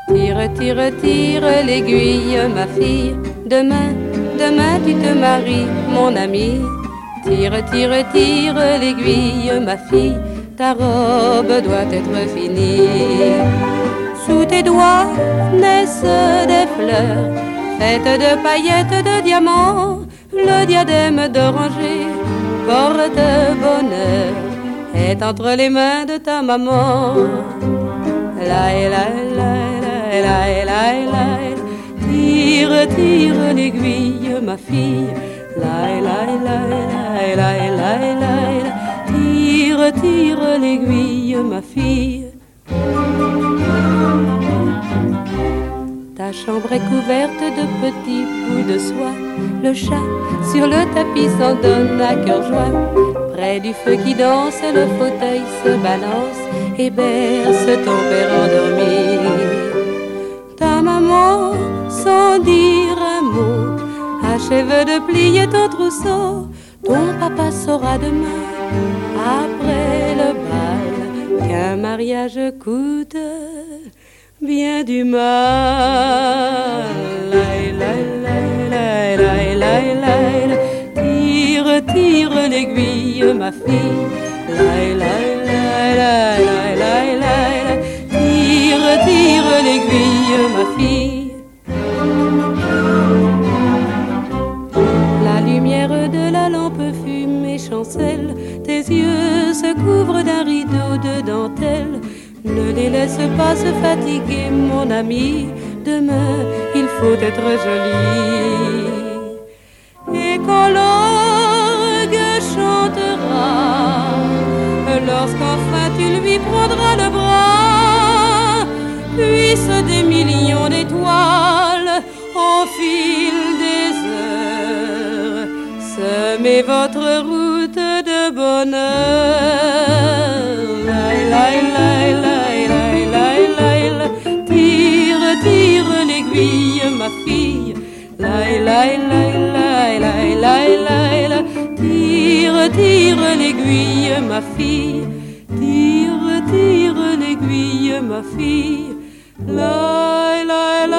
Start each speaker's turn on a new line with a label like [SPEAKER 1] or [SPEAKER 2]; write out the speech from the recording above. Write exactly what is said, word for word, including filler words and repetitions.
[SPEAKER 1] Tire, tire, tire l'aiguille, ma fille. Demain, demain tu te maries, mon ami. Tire, tire, tire l'aiguille, ma fille. Ta robe doit être finie. Sous tes doigts naissent des fleurs, faites de paillettes, de diamants. Le diadème d'oranger porte bonheur, est entre les mains de ta maman. La la la la la la la. Tire, tire l'aiguille, ma fille. La la la la la la la. Tire, tire l'aiguille, ma fille. Ta chambre est couverte de petits bouts de soie. Le chat sur le tapis s'en donne à cœur joie. Près du feu qui danse, le fauteuil se balance et berce ton père endormi. Ta maman, sans dire un mot, achève de plier ton trousseau. Ton papa saura demain, après le bal, qu'un mariage coûte bien du mal. Laï, laï, laï, laï, laï, laï, laï. Tire, tire l'aiguille, ma fille. Laï, laï, laï, laï, laï, laï, laï. Tire, tire l'aiguille, ma fille. La lumière de la lampe fume et chancelle. Tes yeux se couvrent d'un rideau de dentelle. Ne les laisse pas se fatiguer, mon ami. Demain, il faut être joli. Et quand l'orgue chantera, lorsqu'enfin tu lui prendras le bras, puissent des millions d'étoiles au fil des heures semer votre route de bonheur. Laï, laï, laï, laï, laï, laï, laï, laï. Tire, tire l'aiguille, ma fille. Laï, laï, laï, laï, laï, laï, laï, laï. Tire, tire l'aiguille, ma fille. Tire, tire l'aiguille, ma fille. Laï, laï, laï.